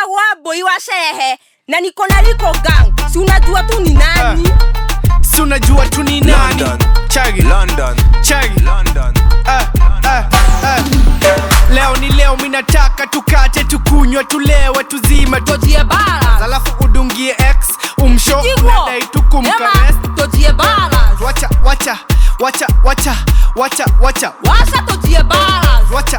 naitagwa boy wa sherehe na niko na liko gang. Si unajua tu ni nani? Si unajua tu ni nani? Chagi London, Chagi London. Leo ni leo, minataka tukate, tukunywe, tulewe, tuzime, Tojie balance. alafu udungie X umsho unadai tukumkarest. Tojie balance. Wacha Washa tojie balance.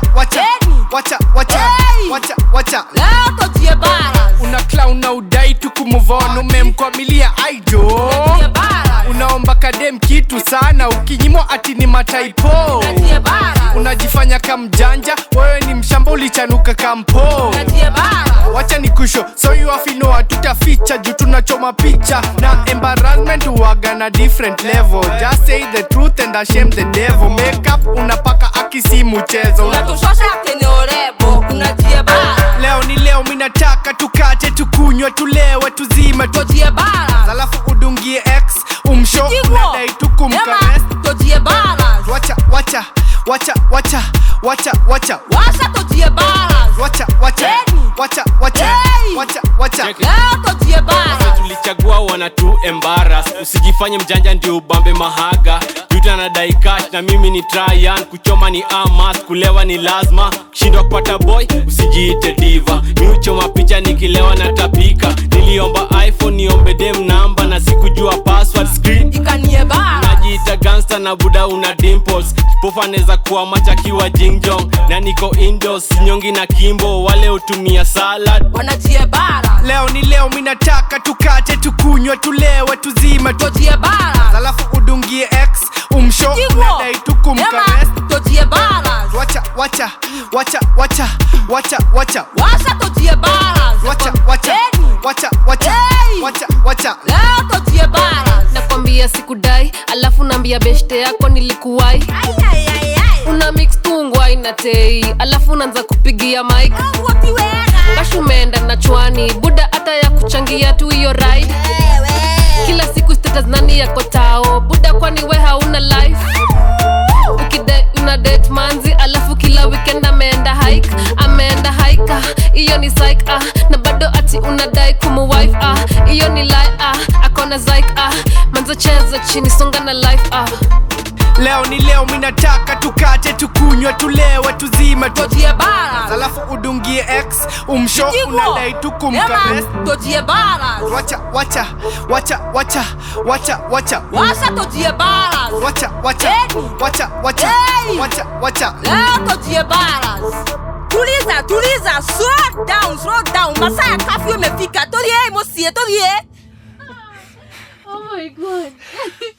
wacha Leo tojie balance. una clown na udai tukumuvonu, umemkwamilia idol. Tojie balance. Unaomba kadem kitu sana, ukinyimwa ati ni mataipo. Tojie balance. Unajifanya kamjanja, wewe ni mshamba, ulichanuka kampo. Tojie balance. Wacha ni kusho, so you have to know hatutaficha juu tunachoma picha. Na embarrassment uwaga na different level. Just say the truth and shame the devil. Makeup unapaka akisi mchezo. Unatushosha kene orebo. Unajie balance. Leo ni leo, minataka tukate, tukunywe, tulewe, tuzime, Tojie balance. alafu udungie X umsho unadai tukumkarest. Tojie balance. Wacha Washa tojie balance. Leo tojie balance. Tulichagua wana tu embarrass. Usijifanye mjanja ndio ubambe mahaga. Juta anadai cash na mimi ni tryan. Kuchoma ni amas, kulewa ni lazima. Shindwa kupata boy, usijiite diva. Ni uchoma picha nikilewa na tapika. Niliomba iPhone, niombe dem namba na sikujua password screen. Ikanie balance. Najiita gangster na buda una dimples. Kipofa neza kuwa macha kiwa jingjong. Na niko indoors, nyongi na kimbo. Wale utumia salad. Wanajie balance. Leo ni leo, minataka tukate, tukunywe, tulewe, tuzime, Tojie balance. alafu udungie X umsho unadai tukumkarest. Tojie balance. Wacha Washa tojie balance. Leo tojie balance. Nakwambia sikudai, alafu nambia beshte yako nilikuwai. Una mix tungwai na tei, alafu unaanza kupigia mic. Bashu umeenda na chwani, buda hata ya kuchangia tu hiyo ride. Kila siku status nani yako tao, buda kwani we hauna life. Ukidai una date manzi, alafu kila weekend ameenda hike. Iyo ni psych na bado ati unadai kumu wife iyo ni lie akona zyke manzo cheza chini songa na life Leo ni leo, minataka tukate, tukunywe, tulewe, tuzime, Tojie balance. alafu udungie X umsho unadai tukumkarest. Tojie balance. Wacha Washa tojie balance. Leo tojie balance. Tuliza, slow down. Masaa ya kafyu imefika. Tulie mosie.